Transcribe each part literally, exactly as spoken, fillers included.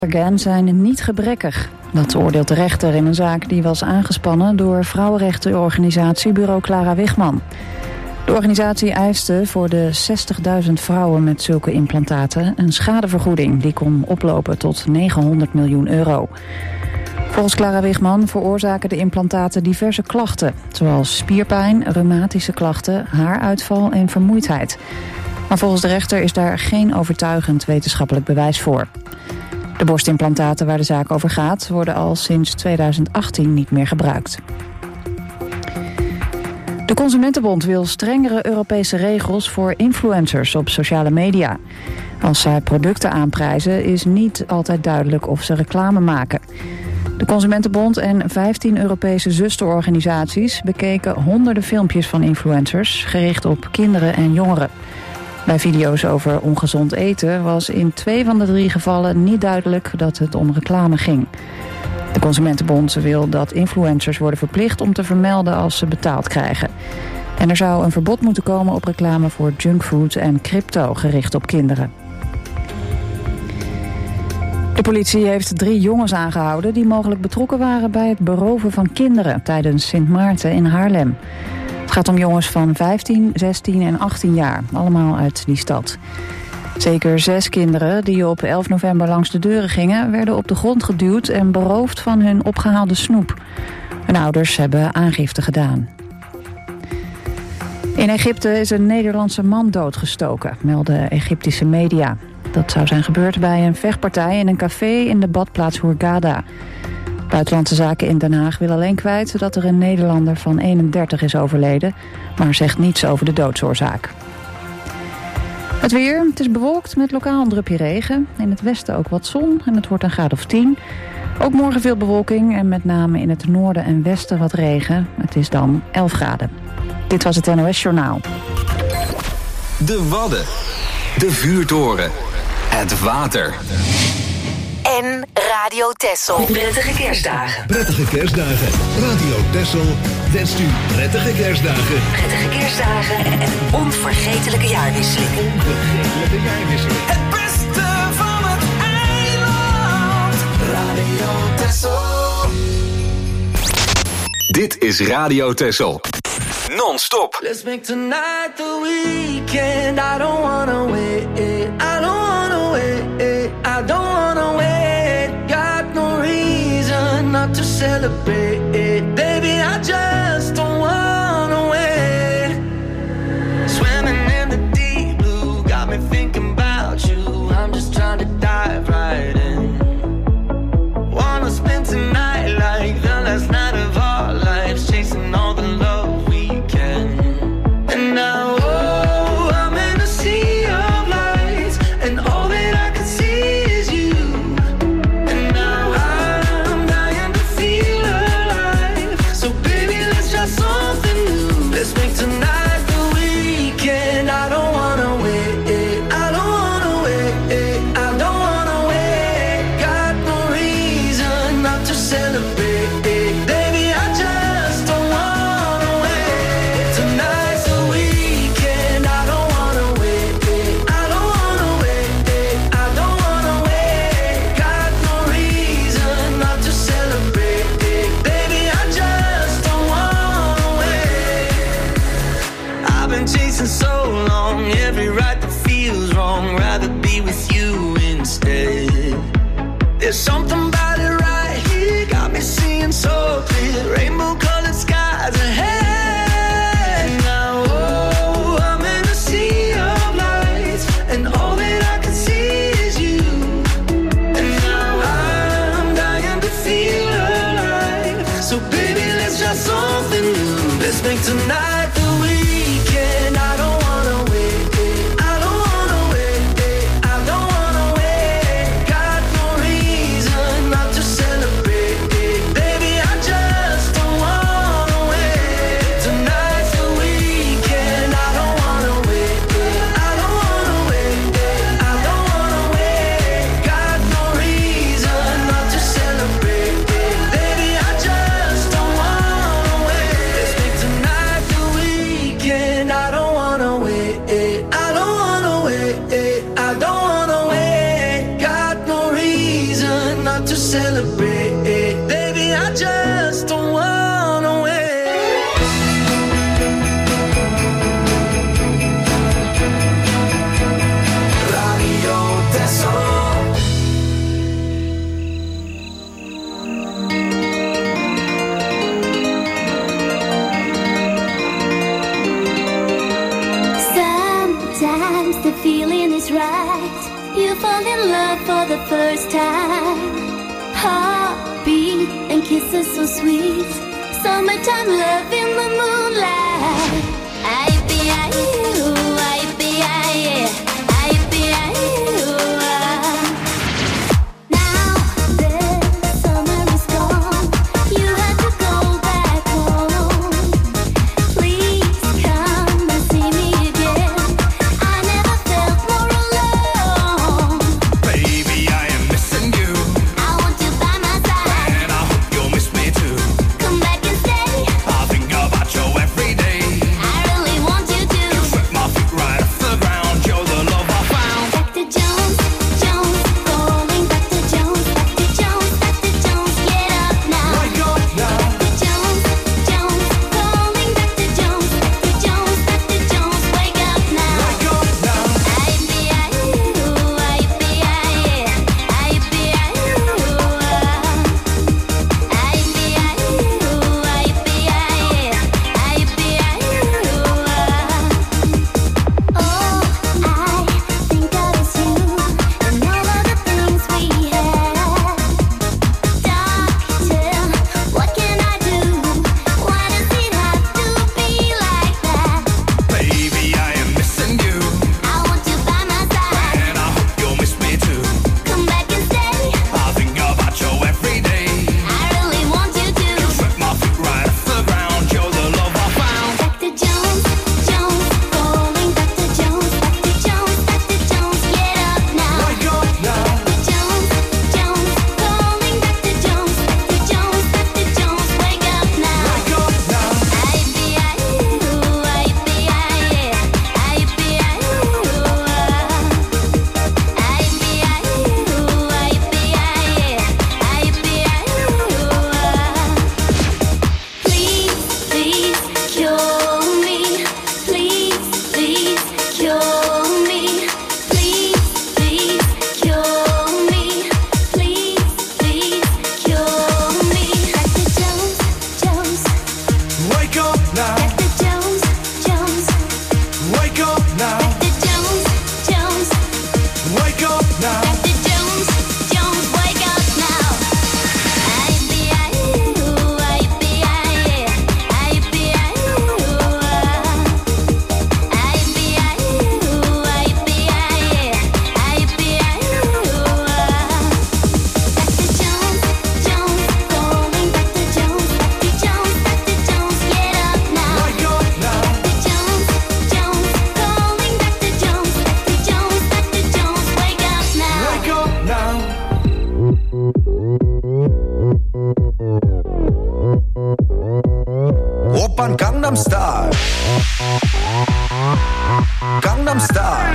Again zijn niet gebrekkig. Dat oordeelt de rechter in een zaak die was aangespannen door vrouwenrechtenorganisatie Bureau Clara Wichmann. De organisatie eiste voor de zestigduizend vrouwen met zulke implantaten een schadevergoeding die kon oplopen tot negenhonderd miljoen euro. Volgens Clara Wichmann veroorzaken de implantaten diverse klachten, zoals spierpijn, reumatische klachten, haaruitval en vermoeidheid. Maar volgens de rechter is daar geen overtuigend wetenschappelijk bewijs voor. De borstimplantaten waar de zaak over gaat worden al sinds tweeduizend achttien niet meer gebruikt. De Consumentenbond wil strengere Europese regels voor influencers op sociale media. Als zij producten aanprijzen is niet altijd duidelijk of ze reclame maken. De Consumentenbond en vijftien Europese zusterorganisaties bekeken honderden filmpjes van influencers gericht op kinderen en jongeren. Bij video's over ongezond eten was in twee van de drie gevallen niet duidelijk dat het om reclame ging. De Consumentenbond wil dat influencers worden verplicht om te vermelden als ze betaald krijgen. En er zou een verbod moeten komen op reclame voor junkfood en crypto gericht op kinderen. De politie heeft drie jongens aangehouden die mogelijk betrokken waren bij het beroven van kinderen tijdens Sint Maarten in Haarlem. Het gaat om jongens van vijftien, zestien en achttien jaar, allemaal uit die stad. Zeker zes kinderen die op elf november langs de deuren gingen, werden op de grond geduwd en beroofd van hun opgehaalde snoep. Hun ouders hebben aangifte gedaan. In Egypte is een Nederlandse man doodgestoken, melden Egyptische media. Dat zou zijn gebeurd bij een vechtpartij in een café in de badplaats Hurghada. Buitenlandse Zaken in Den Haag wil alleen kwijt dat er een Nederlander van eenendertig is overleden, maar zegt niets over de doodsoorzaak. Het weer, het is bewolkt met lokaal een drupje regen. In het westen ook wat zon en het wordt een graad of tien. Ook morgen veel bewolking en met name in het noorden en westen wat regen. Het is dan elf graden. Dit was het N O S Journaal. De Wadden. De vuurtoren. Het water. En Radio Texel. Prettige kerstdagen. Prettige kerstdagen. Radio Texel wenst u prettige kerstdagen. Prettige kerstdagen en een onvergetelijke jaarwisseling. Onvergetelijke jaarwisseling. Het beste van het eiland. Radio Texel. Dit is Radio Texel. Non-stop. Let's make tonight the weekend. I don't wanna wait. I don't wanna wait. I don't wanna wait. Got no reason not to celebrate. Baby, I just don't wanna wait. Swimming in the deep blue got me thinking about you. I'm just trying to dive right in. Wanna spend tonight like the last night of our lives, chasing all the love we can. And now, oh, I'm in a sea of lights, and all that I can see is you. And now I'm dying to feel alive. So baby, let's try something new. Let's make tonight the weekend. I don't wanna wait. I don't wanna wait. I don't wanna wait. Got no reason not to celebrate. Baby, I just don't wanna wait. Tonight's the weekend. I don't wanna wait. I don't wanna wait. I don't wanna wait. Got no reason not to celebrate. Baby, I just don't wanna wait. I've been chasing so long, every right that feels wrong. Rather be with you instead. There's something about it right here, got me seeing so clear. Rainbow colored skies ahead. Now, oh, I'm in a sea of lights, and all that I can see is you. And now I'm dying to feel alive. So baby, let's try something new. Let's make tonight the weekend. I don't wanna wait. I don't wanna wait. I don't wanna wait. Got no reason not to celebrate. Baby, I just don't wanna wait. Sometimes the feeling is right. You fall in love for the first time. Heartbeat and kisses so sweet. Summertime love in the moonlight. I be I you, I be I, I be I you. Now the summer is gone. You have to go back home. Please come and see me again. I never felt more alone. Baby, I am missing you, I want you by my side. and I hope you'll miss me too. Come back and stay. I think about you every day. I really want you to. You swept my feet right off the ground. You're the love I found. Doctor Jones, Jones, calling Doctor Jones, Doctor Jones, Doctor Jones, get up now. Wake up now. Doctor Jones, Jones, calling Doctor Jones, Doctor Jones, Doctor Jones, wake up now. Wake up now. I be I you, I be I, I be I you. I be I you, I be I, I be I you. Oh, I think of us you and all of the things we had. Doctor, what can I do? Why does it have to be like that? Baby, I am missing you, I want you by my side. and I hope you'll miss me too. Come back and stay. I think about you every day. I really want you to. You swept my feet right off the ground. You're the love I found. Doctor Jones, Jones, calling Doctor Jones, Doctor Jones, Doctor Jones, get up now. Wake up now. Doctor Jones, Jones, calling Doctor Jones, Doctor Jones, Doctor Jones, wake up now. Wake up now. I be I you, I be I, I be I you. I be I you, I be I, I be I you. Please, please cure me. Please, please cure me. Please, please cure me. Please, please cure me. Doctor Jones, Jones, Wake up now. Doctor Jones, Jones, Wake up now. Doctor Jones, Jones, Wake up now. Doctor Jones, Jones, wake up now. I be I you, I be I, I be I you. I be I you, I be I, I be I you. Doctor Jones, Jones, calling Doctor Jones, Doctor Jones, Doctor Jones, get up now. Wake up now. Doctor Jones, Jones, calling Doctor Jones, Doctor Jones, Doctor Jones, wake up now. Wake up now. 오빤 강남스타일 강남스타일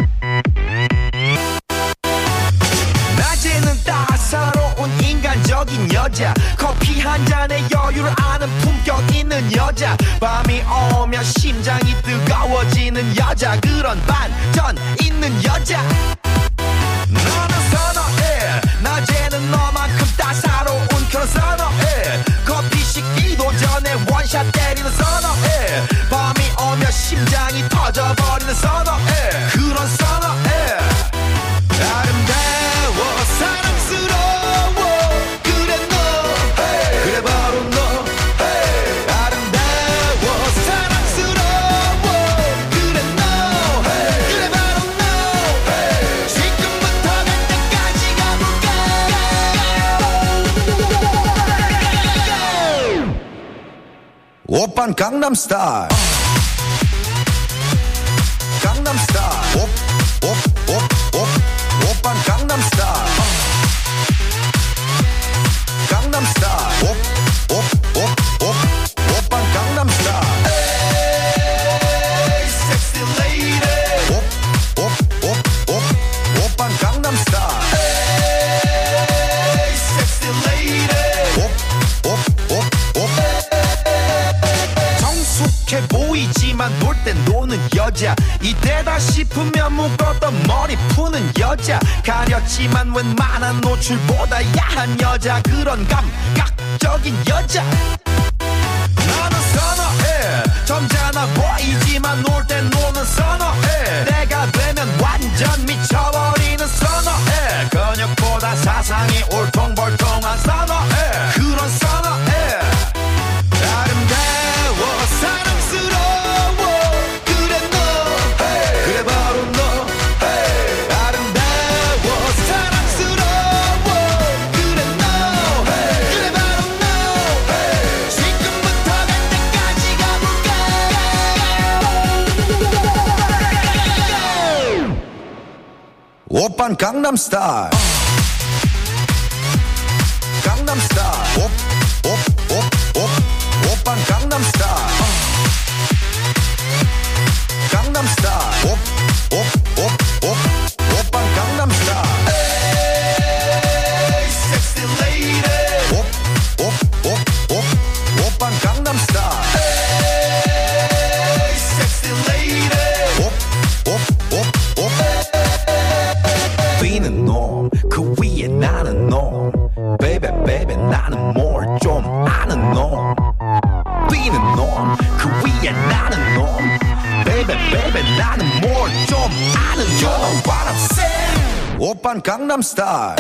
낮에는 따사로운 인간적인 여자 커피 한 잔에 여유를 아는 품격 있는 여자 밤이 오면 심장이 뜨거워지는 여자 그런 반전 있는 여자 너는 선호해 낮에는 너만큼 따사로운 그런 선호해 커피 식기도 전에 원샷 때리는 선호해 밤이 오면 심장이 터져버리는 선호해 그런 선호해 아름다워 사랑스러워 그래 너 hey. 그래 바로 너 hey. 아름다워 사랑스러워 그래 너 hey. 그래 바로 너 hey. 지금부터 갈 때까지 가볼까 오빤 강남스타일 강남스타일 오, 오, 오, 오, 오빤 강남스타일 강남스타일 오, 오, 오, 오, 오빤 강남스타일 에이 섹시 레이디 오, 오, 오, 오, 오빤 강남스타일 에이 여자 이때다 싶으면 묶었던 머리 푸는 여자 가렸지만 웬만한 노출보다 야한 여자 그런 감각적인 여자 나는 선어해 점잖아 보이지만 놀 땐 노는 선어해 내가 되면 완전 미쳐버리는 선어해 근육보다 사상이 울퉁불퉁한 선어해 그런 선어해 아름다워 사랑스러워 그래 너 hey. 그래 바로 너 hey. 아름다워 사랑스러워 그래 너 hey. 그래 바로 너 hey. 지금부터 갈 때까지 가볼까 오빤 강남스타일 강남스타일 오빤 강남스타일 강남스타일 오빤 강남스타일 에이 섹시 레이디 오빤 강남스타일 에이 섹시 레이디 뛰는 놈 그 위에 나는 놈 베이베 베이베 나는 뭘 좀 아는 놈 뛰는 놈 그 위에 나는 놈 베이베 베이베 나는 뭘 좀 아는 놈 You know what I'm saying 오빤 강남스타일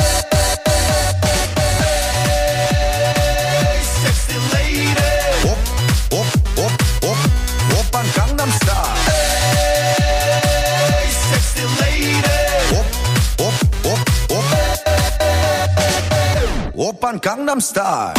섹시 레이디 오빤 강남스타일 섹시 레이디 오빤 강남스타일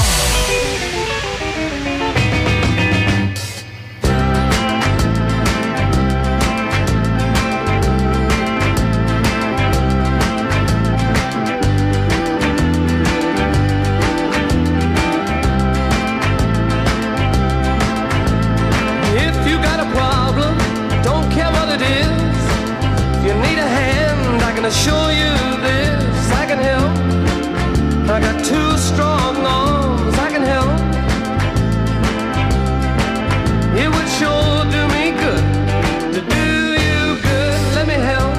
If you got a problem, don't care what it is. If you need a hand, I can assure you this. I can help. I got two strong arms, I can help. It would sure do me good to do you good. Let me help.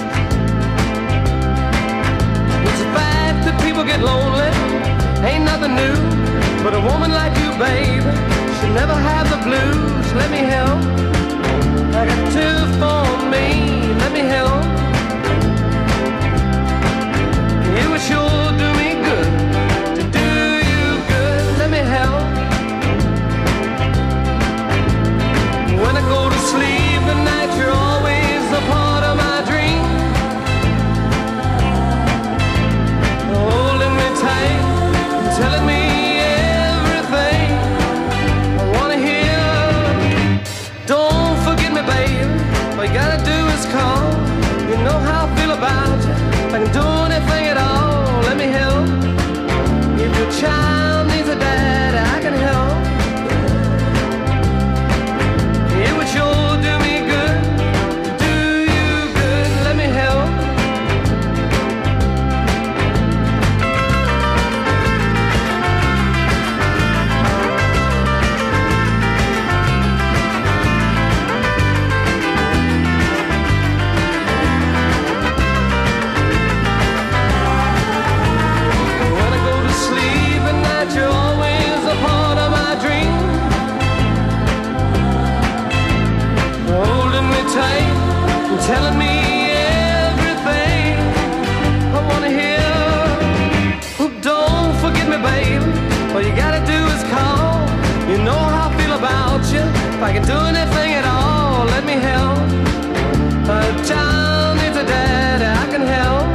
It's a fact that people get lonely, ain't nothing new. But a woman like you, baby, should never have the blues. Let me help. I got two for me. Let me help. It would sure do me good to do you good. Let me help. When I go to sleep at night, you're always a part of my dream. Holding me tight, telling me everything I wanna hear. Don't forget me, baby. All you gotta do is call. You know how I feel about you. If I can do anything at all, let me help. If your child needs a dad, I can help. It would sure do me good to do you good. Let me help. When I go to sleep at night, you're always a part of my dream. Holding me tight and telling me everything I wanna hear. Oh, don't forget me, baby. All you gotta do is call. You know how I feel about you. If I can do anything at all, let me help. A child needs a dad, I can help.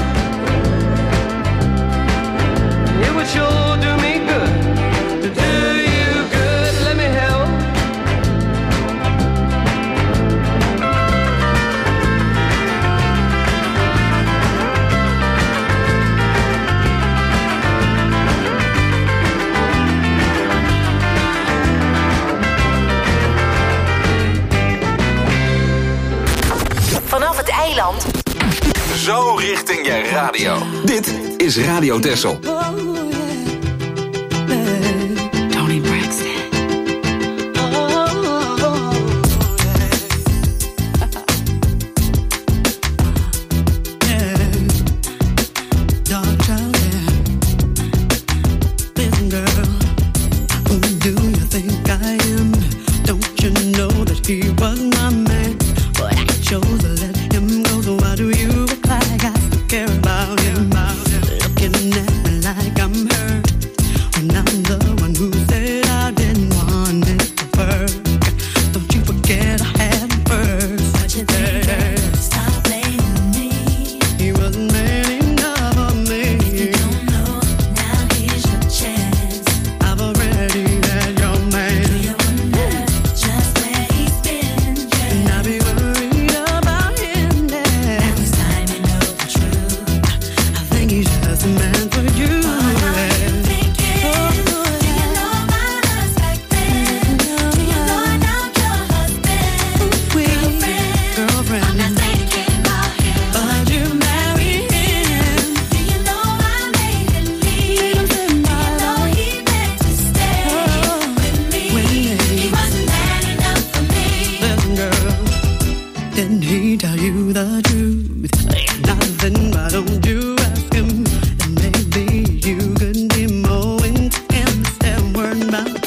It would sure do me good to do you good. Let me help. Vanaf het eiland. Zo richting je radio. Dit is Radio Texel. Tony Braxton.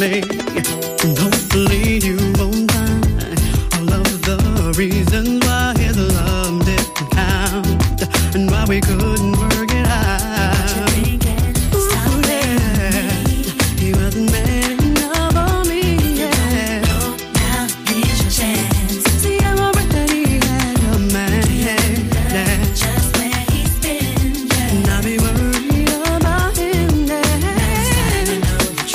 play. And hopefully you won't mind all of the reasons why his love didn't count and why we couldn't work it out. What you thinking? Stop yeah. He wasn't man enough for me. Yeah. No, now here's your chance. See, I'm already had a man. Yeah. Just where he's been. Yeah. And I'll be worried about him. Yeah. Now it's time to know the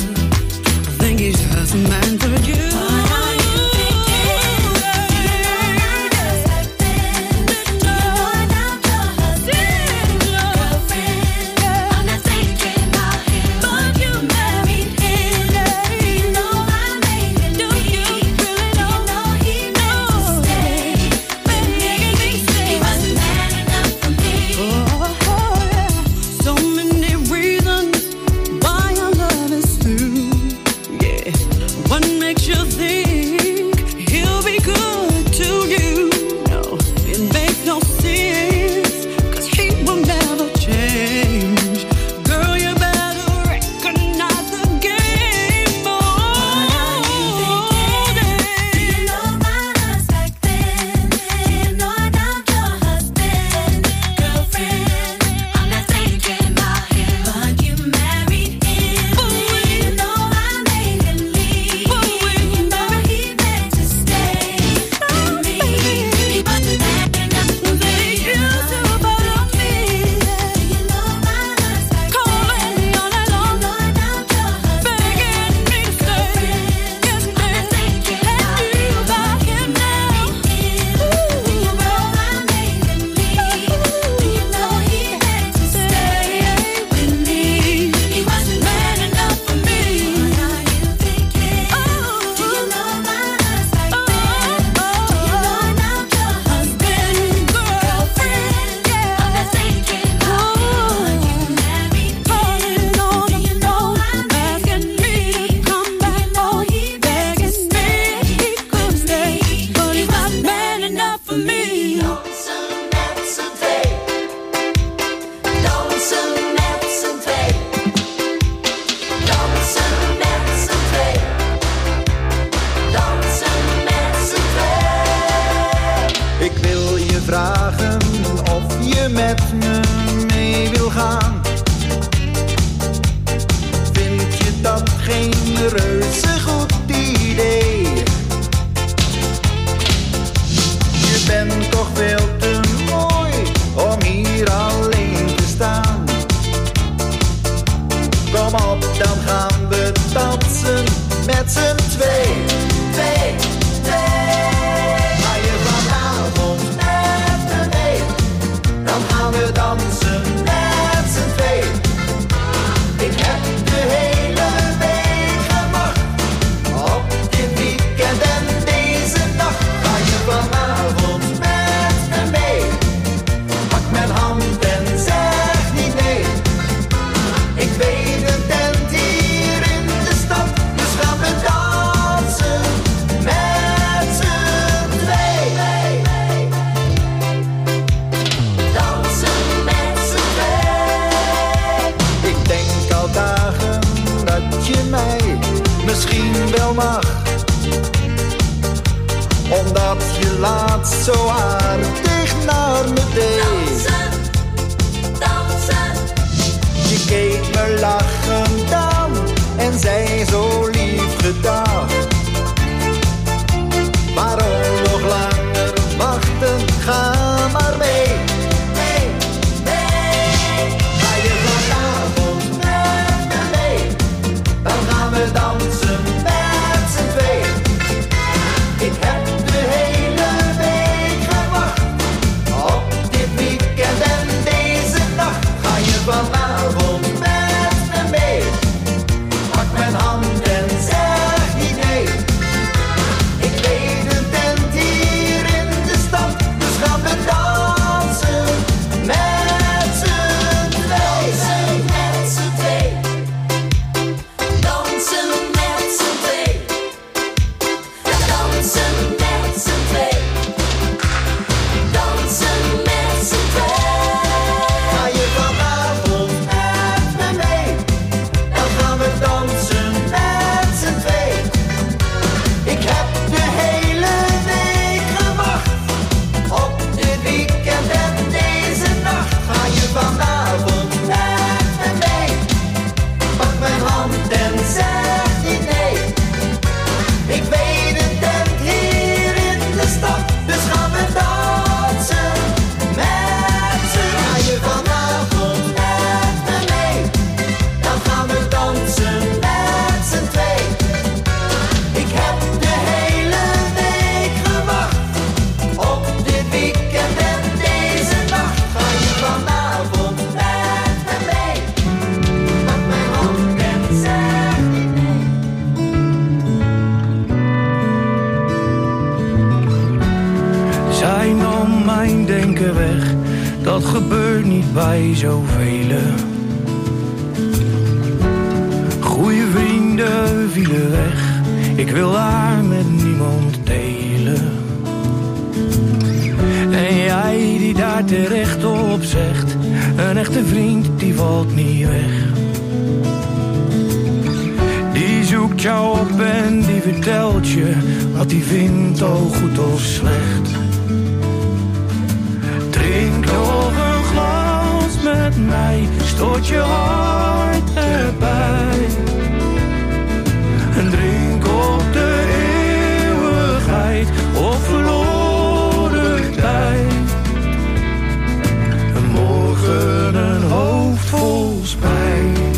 truth. I think he's just a man for you. Ik heb de hele week gewacht op dit bij zoveel. Goeie vrienden vielen weg, ik wil haar met niemand delen. En jij die daar terecht op zegt, een echte vriend die valt niet weg. Die zoekt jou op en die vertelt je wat hij vindt, al goed of slecht. Drink nog een glas met mij, stoot je hart erbij. En drink op de eeuwigheid of verloren tijd. En morgen een hoofd vol spijt.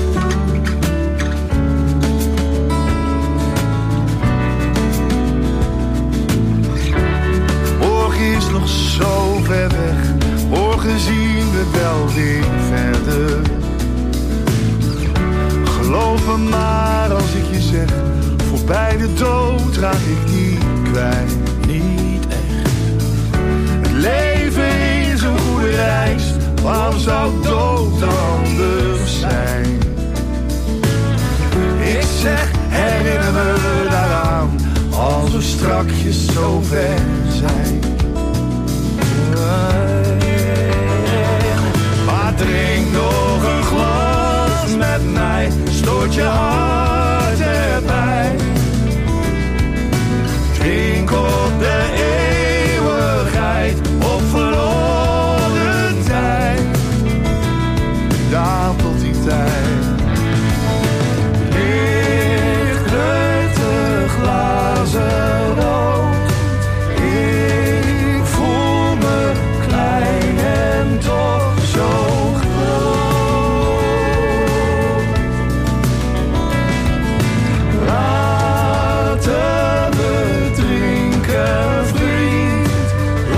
Morgen is nog zo ver weg, morgen zien we wel weer verder. Geloof me maar als ik je zeg, voorbij de dood raak ik niet kwijt, niet echt. Het leven is een goede reis, waarom zou dood anders zijn? Ik zeg, herinner me daaraan, als we strakjes zo ver zijn. Maar drink nog een glas met mij, stoot je hart erbij. Drink op de eeuwigheid of verloren tijd. Daar tot die tijd ligt het de glazen rood. Ik voel me klein en toch zo groot. Laten we drinken, vriend,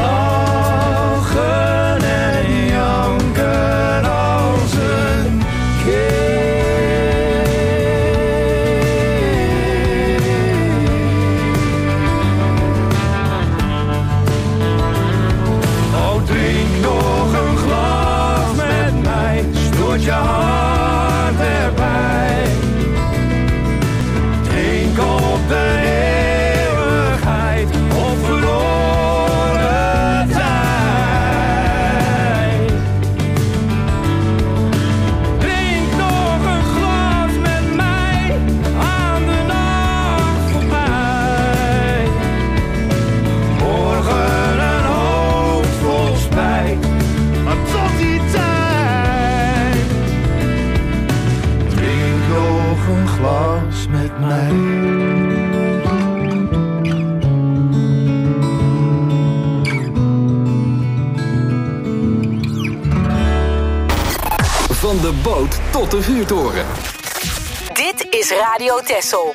lachen en janken als een kind. Oh, drink nog een glas met mij, stoot je hart erbij. Drink op de eeuwigheid of verloren tijd. Drink nog een glas met mij, aan de nacht voorbij. Morgen een hoofd vol spijt, maar tot die tijd drink nog een glas met mij. Van de boot tot de vuurtoren. Dit is Radio Texel.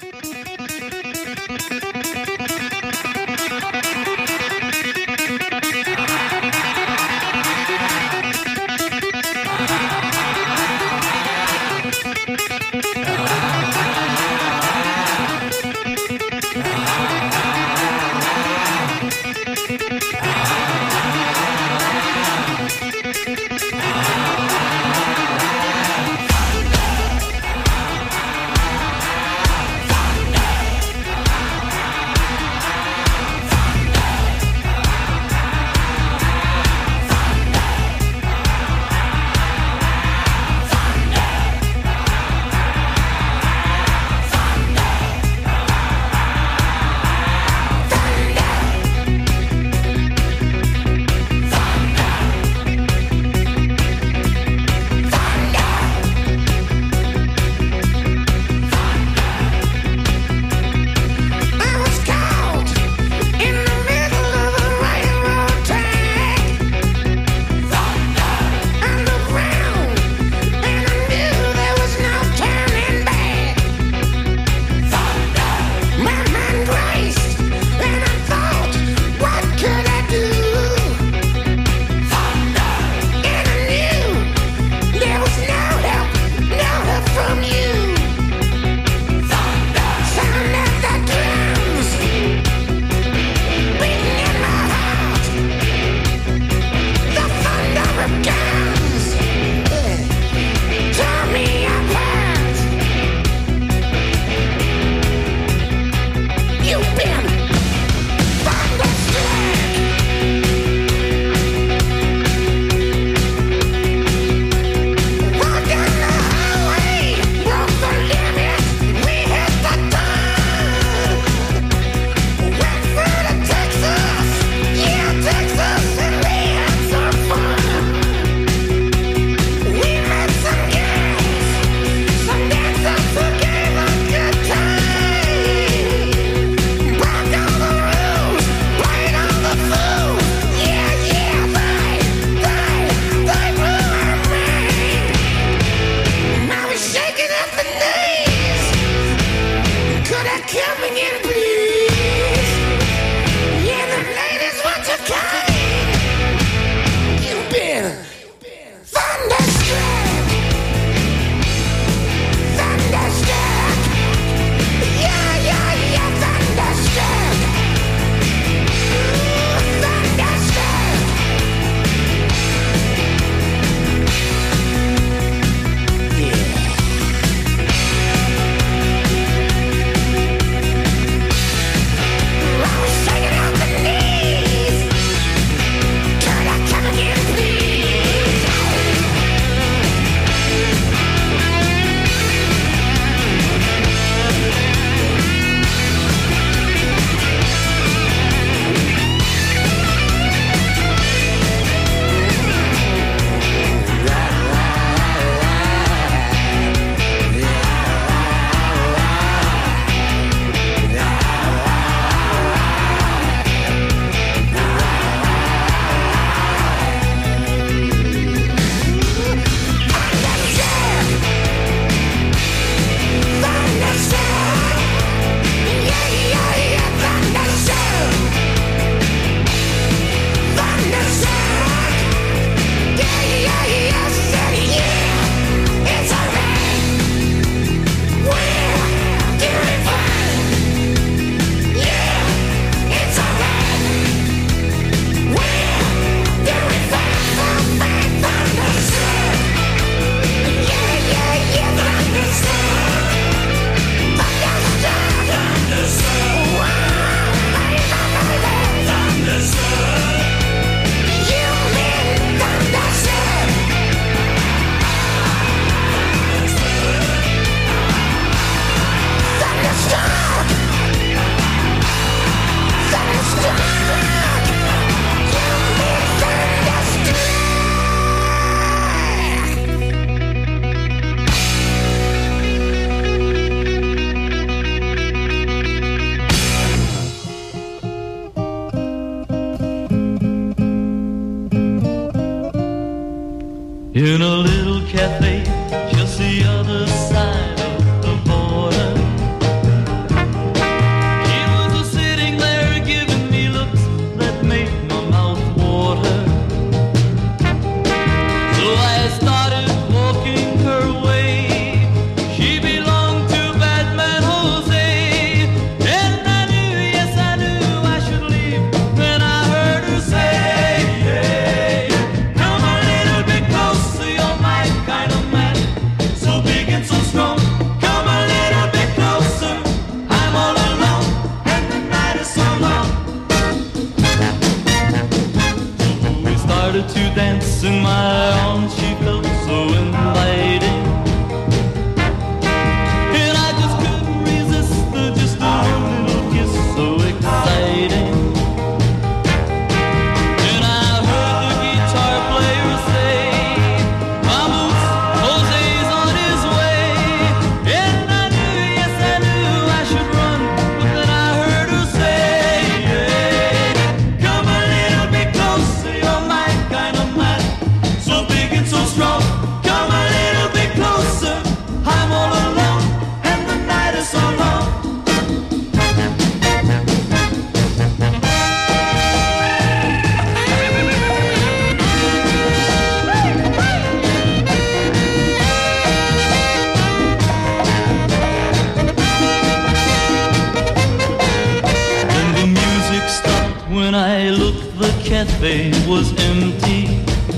cafe was empty.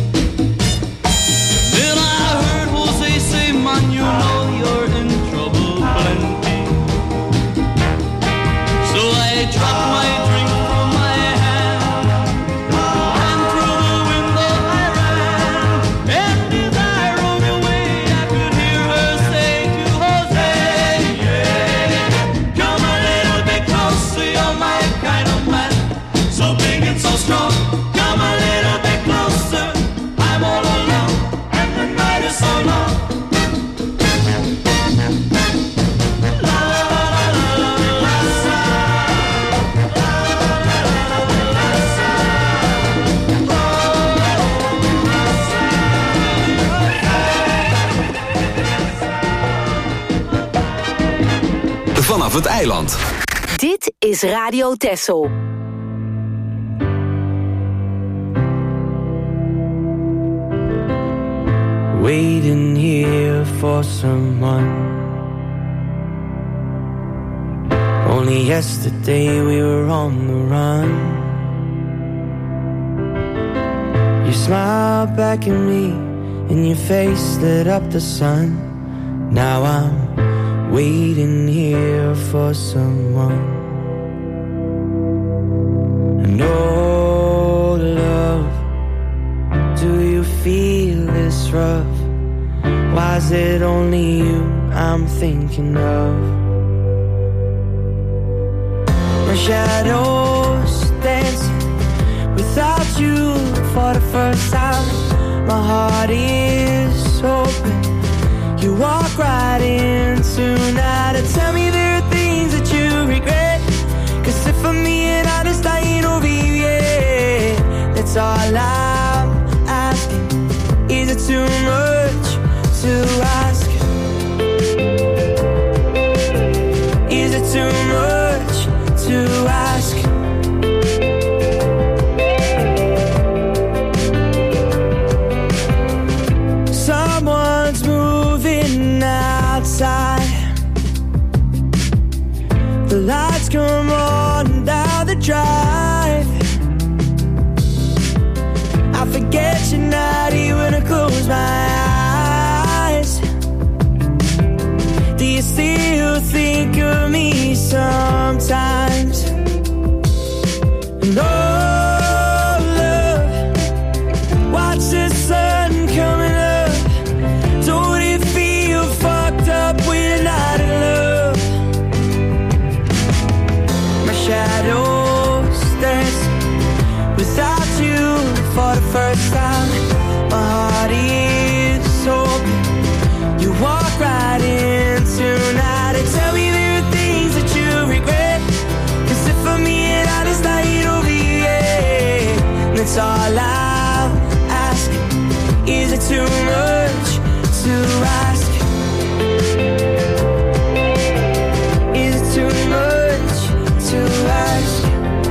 Then I heard Jose say, man, you know you're in trouble plenty. So I dropped my drink from my hand, and through the window I ran. And as I rode away, I could hear her say to Jose, yeah, come a little bit closer, you're my kind of man, so big and so strong. Come a little bit closer, I'm all alone, and the night is so long. Vanaf het eiland. Dit is Radio Texel. Waiting here for someone. Only yesterday we were on the run. You smiled back at me and your face lit up the sun. Now I'm waiting here for someone. And oh love, do you feel this rough? Why is it only you I'm thinking of? My shadows dancing without you for the first time. My heart is open. You walk right in tonight and tell me there are things that you regret. Cause if I'm being honest, I ain't over you yet. That's all I'm asking. Is it too much to ask? Is it too much to ask? Someone's moving outside. The lights come on down the drive. I forget you're not here when I close my eyes. Do you still think of me sometimes? No, love, watch the sun coming up. Don't it feel fucked up when you're not in love? My shadows dance without you for the first time. My heart is open. You walk right in tonight and tell me there are things that you regret. Cause if I'm being honest, I ain't over you yet. That's all I'm asking. Is it too much to ask? Is it too much to ask?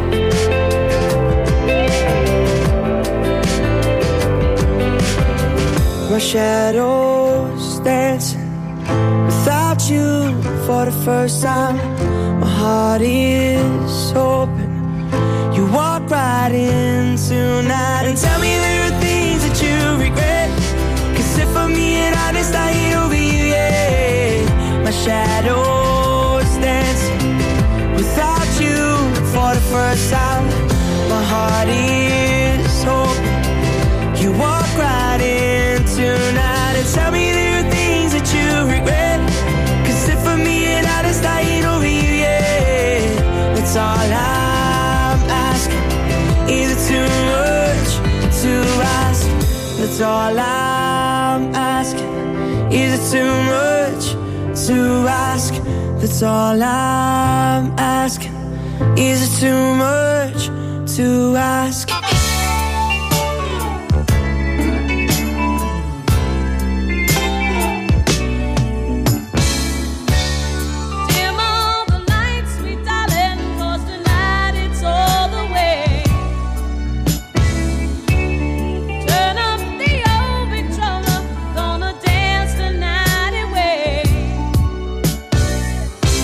My shadows dancing without you for the first time. My heart is open. You walk right in tonight and tell me there are things that you regret. Cause if I'm being honest, I ain't over you yet. My shadows dancing without you for the first time. My heart is open. You walk right in tonight and tell me there are things that you regret. Cause if I'm being honest, I ain't over you yet. That's all I'm asking. Is it too much to ask? That's all I'm asking. Is it too much to ask? That's all I'm asking. Is it too much to ask?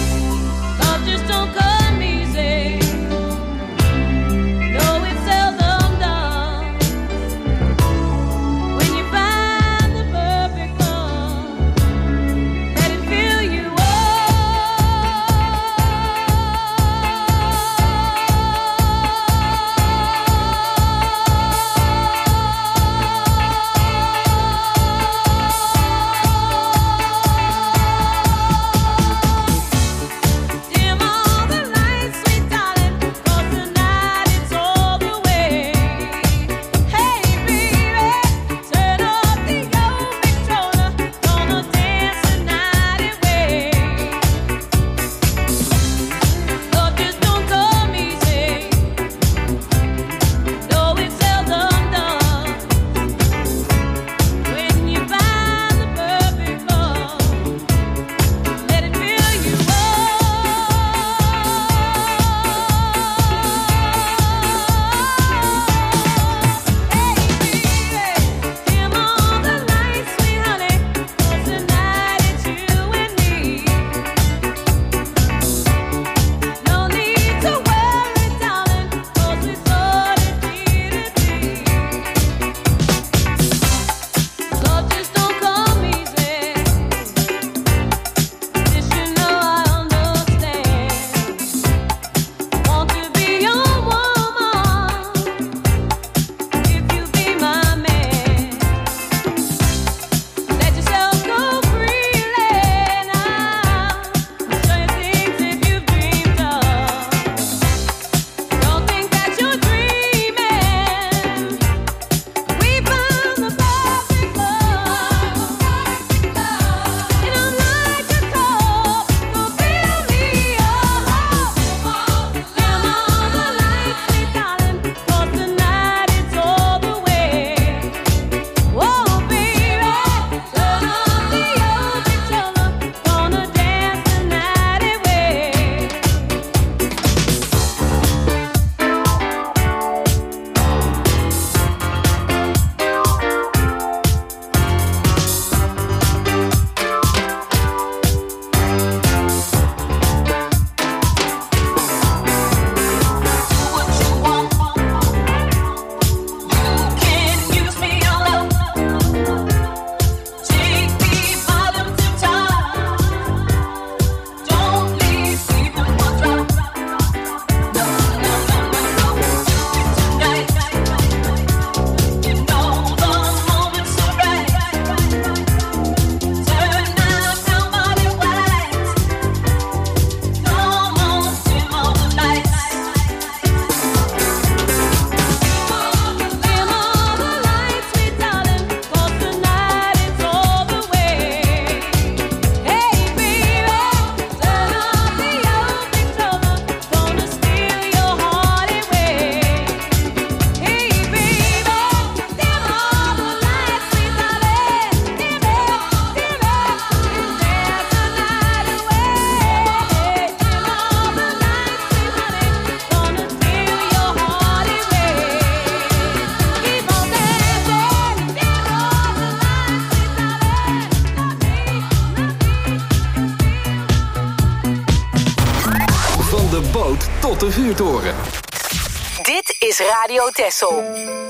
Just don't come easy. No, it sells sloot tot de vuurtoren. Dit is Radio Texel.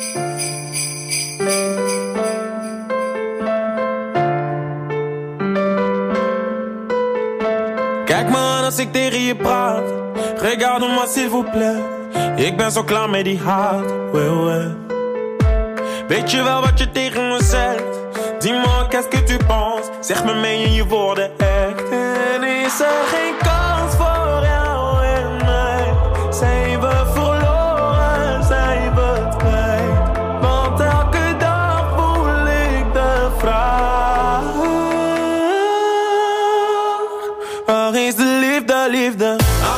Kijk me aan als ik tegen je praat. Regarde-moi s'il vous plaît. Ik ben zo klaar met die haat. Ouais, ouais. Weet je wel wat je tegen me zegt? Dis-moi qu'est-ce que tu penses? Zeg me meen je je woorden echt? En is er geen kans voor jou en mij? Zijn we verloren, zijn we kwijt? Want elke dag voel ik de vraag: waar is de liefde, liefde?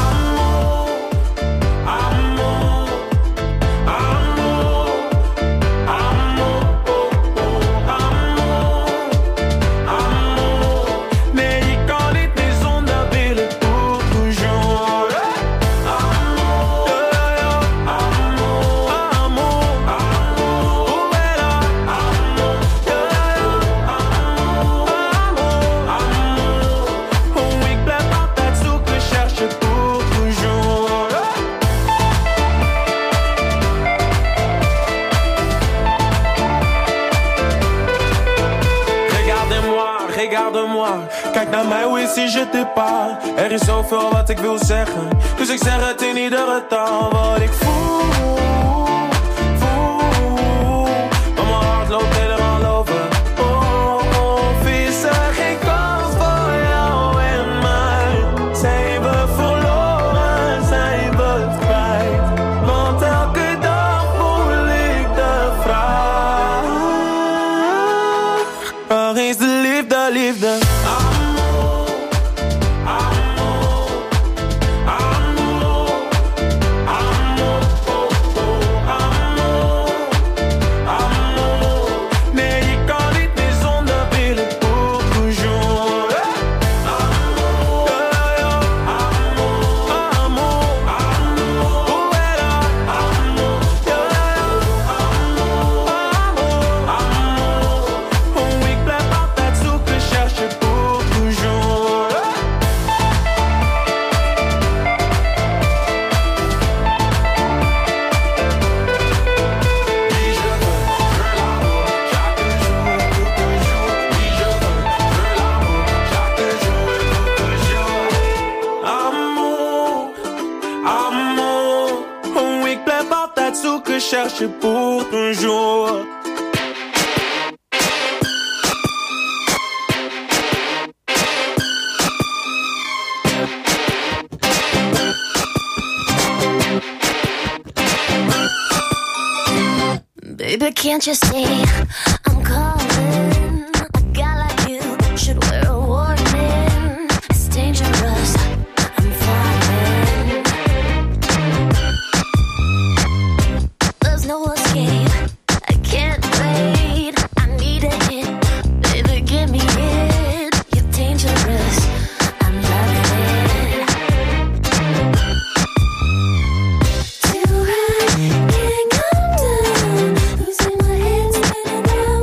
Kijk naar mij, hoe is je te pas? Er is zoveel wat ik wil zeggen, dus ik zeg het in iedere taal. Wat ik voel, voel, maar mijn hart loopt helemaal over. Oh, oh, is er geen kans voor jou en mij? Zijn we verloren, zijn we het kwijt? Want elke dag voel ik de vraag: waar is de liefde, liefde? Cherche pour toujours. Baby, can't you see I'm calling? A guy like you should wear a warning. It's dangerous, I'm falling. There's no escape, I can't wait. I need a hit, baby, give me it. You're dangerous, I'm loving it. Too high, can't come down. Losing my head, spinning round.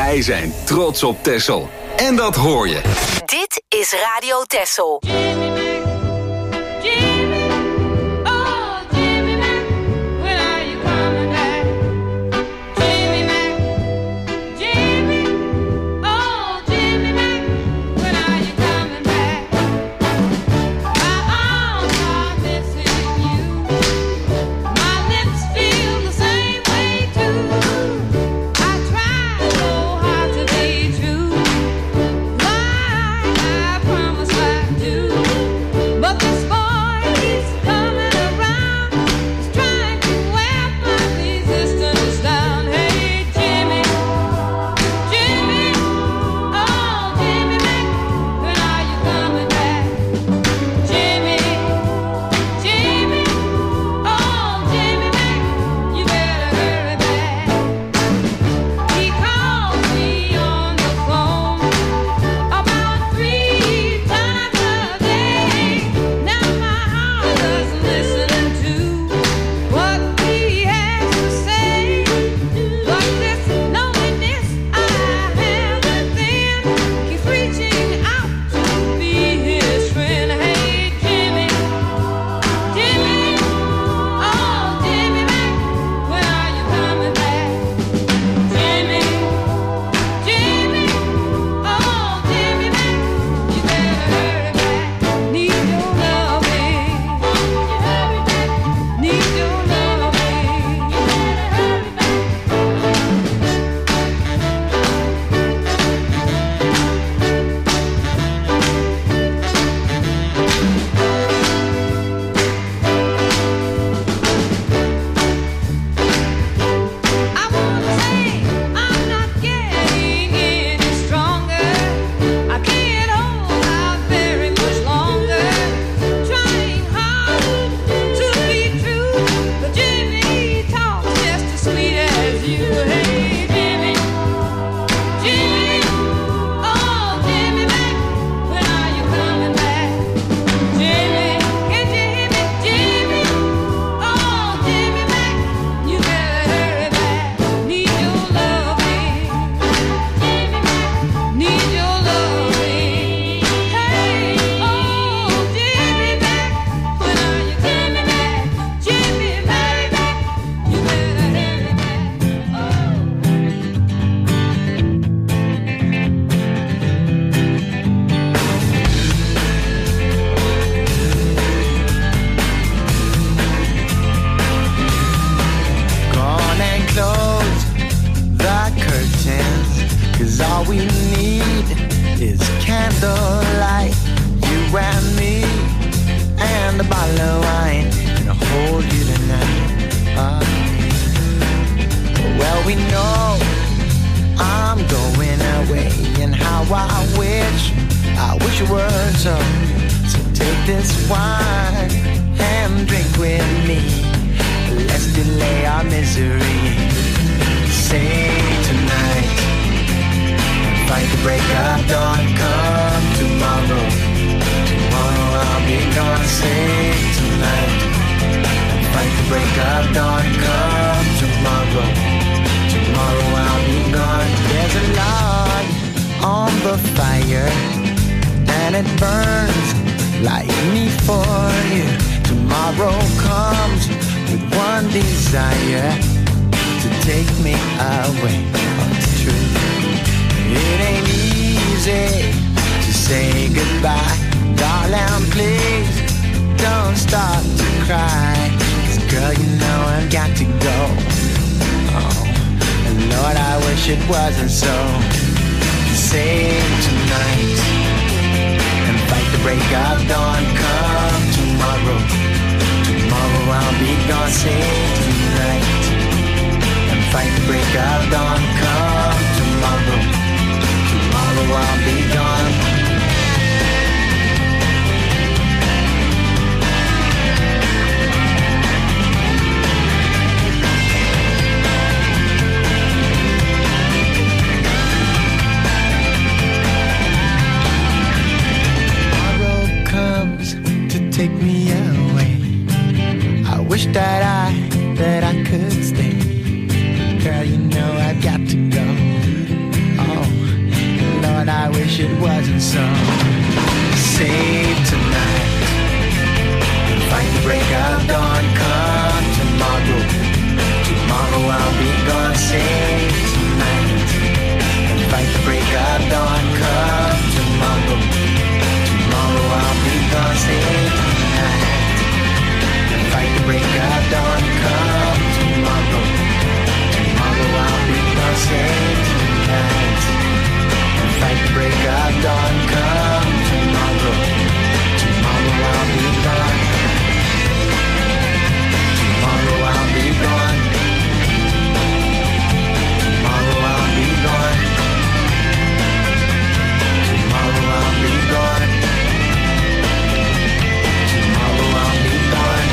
Wij zijn trots op Texel. En dat hoor je. Dit is Radio Texel. That I, that I could stay. Girl, some. Save tonight. Fight the break of dawn. Come tomorrow. Tomorrow I'll be gone. Save tonight. Fight the break of dawn. Come tomorrow. Tomorrow I'll be gone. Save tonight. Fight the break of dawn. Come tomorrow. Tomorrow I'll be gone. Save tonight. Fight the break of dawn. Come tomorrow. Tomorrow I'll be gone. Tomorrow I'll be gone. Tomorrow I'll be gone. Tomorrow I'll be gone. Tomorrow I'll be gone.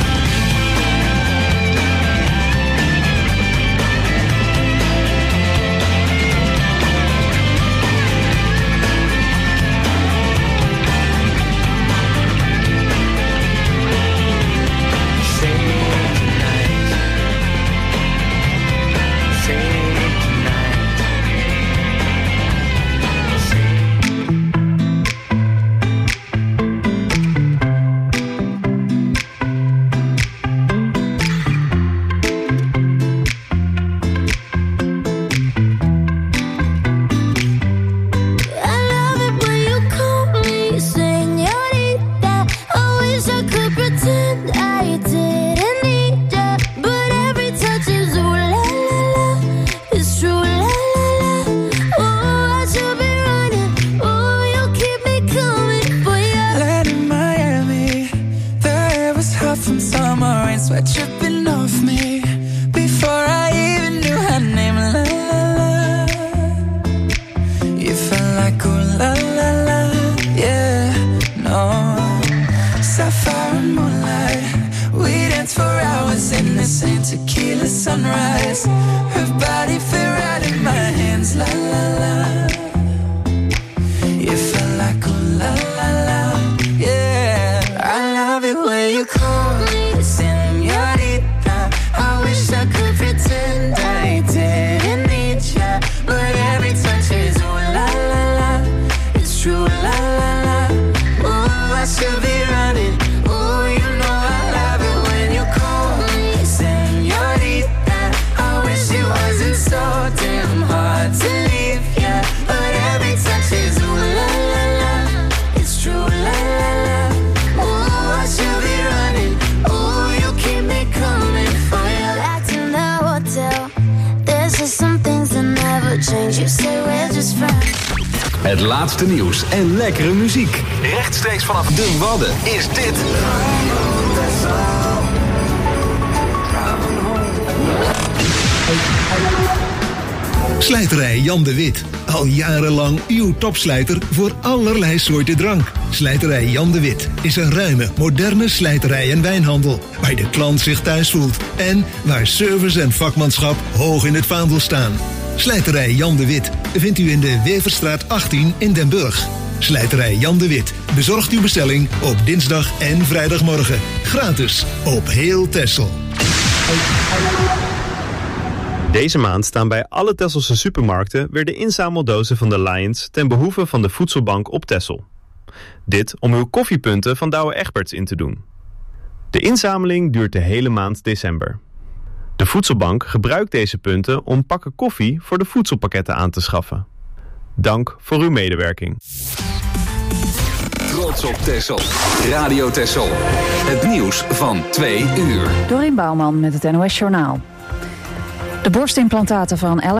Het laatste nieuws en lekkere muziek. Rechtstreeks vanaf de Wadden is dit. Slijterij Jan de Wit. Al jarenlang uw topslijter voor allerlei soorten drank. Slijterij Jan de Wit is een ruime, moderne slijterij en wijnhandel. Waar de klant zich thuis voelt. En waar service en vakmanschap hoog in het vaandel staan. Slijterij Jan de Wit vindt u in de Weverstraat achttien in Den Burg. Slijterij Jan de Wit bezorgt uw bestelling op dinsdag en vrijdagmorgen. Gratis op heel Texel. Deze maand staan bij alle Tesselse supermarkten weer de inzameldozen van de Lions ten behoeve van de voedselbank op Texel. Dit om uw koffiepunten van Douwe Egberts in te doen. De inzameling duurt de hele maand december. De voedselbank gebruikt deze punten om pakken koffie voor de voedselpakketten aan te schaffen. Dank voor uw medewerking. Trots op Texel. Radio Texel. Het nieuws van twee uur. Dorien Bouwman met het N O S Journaal. De borstimplantaten van